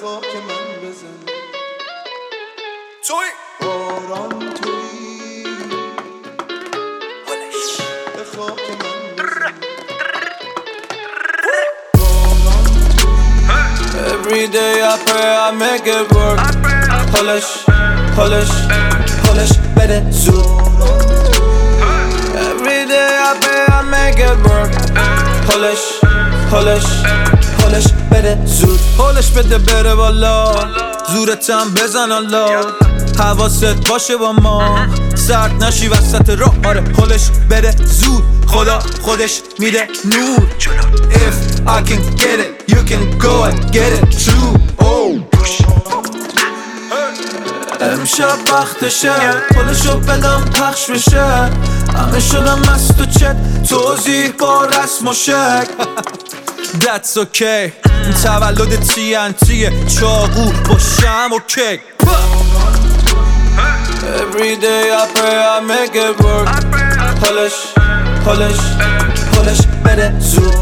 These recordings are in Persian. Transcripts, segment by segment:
خاک من بزن توی باران توی به خاک من بزن Every day I pray I make it work Polish, polish, polish بده زود Every day I pray I make it work Polish, polish, polish بده زود پولش بده بره والا زورتم بزن الله حواست باشه با ما سرد نشی وسط راه آره پولش بده زود خدا خودش میده نور If I can get it you can go and get it too امشب وقتشه پولشو بدم پخش بشه همه شدم مست و چت توضیح با رسم و شک That's okay تولد TNTیه چاقو با شم و کیک Every day I pray I make it work Polish, polish, polish بده زود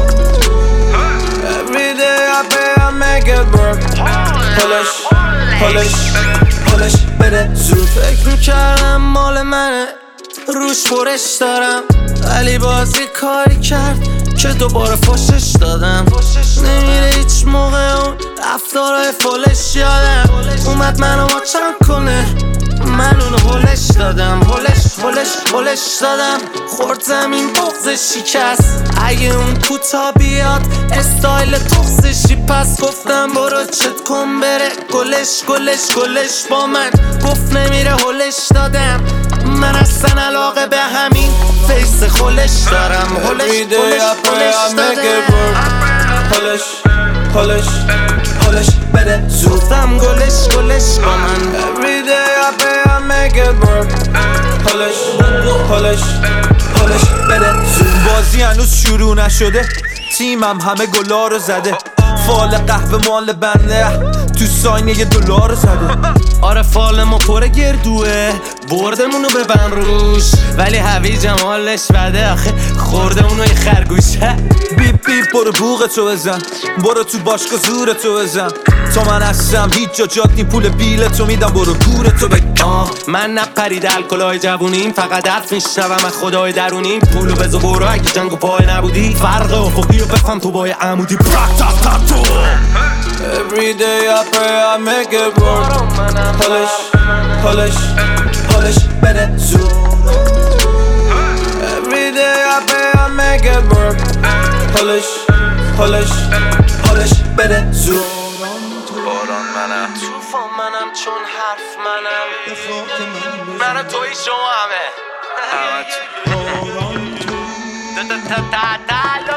Every day I pray I make it work Polish, polish, polish بده زود فکر میکردم مال منه روش برش دارم ولی بازی کاری کرد که دوباره فوشش دادم نمیره هیچ موقع اون رفتارهای فولش یادم اومد منو واچم کنه من اونو هولش دادم هولش دادم خورد زمین بغزش شکست اگه اون کوتا بیاد استایل تخصشی پس گفتم برو چت کن بره گلش با من گفت نمیره هولش دادم من اصلا علاقه به همین فیس خولش دارم هولش دادم پولش بده زودم گلش با من Every day I pray I make it work پولش بده زود بازی هنوز شروع نشده تیمم همه گلا رو زده فال قهوه مال بنده تو ساینه $1 زده آره فال ما پر گردوه بردمونو ببن روش ولی هویجم حالش بده آخه خوردمونو یه خرگوشه بیپ بیپ برو بوغتو بزن برو تو باشگاه زورتو بزن تا من هستم هیچ جات نی پول بیلتو میدم برو گورتو بگم من نپرید الکلای جوونیم فقط حرف میشنوم از خدای درونیم پولو بزو برو اگه جنگو پای نبودی فرق افقی رو بفهم تو بای عمودی Every day I pray I make it work Polish بده زود Every day I pray I make it work Polish بده زود باران منم توفان منم چون حرف منم من و توی شما همه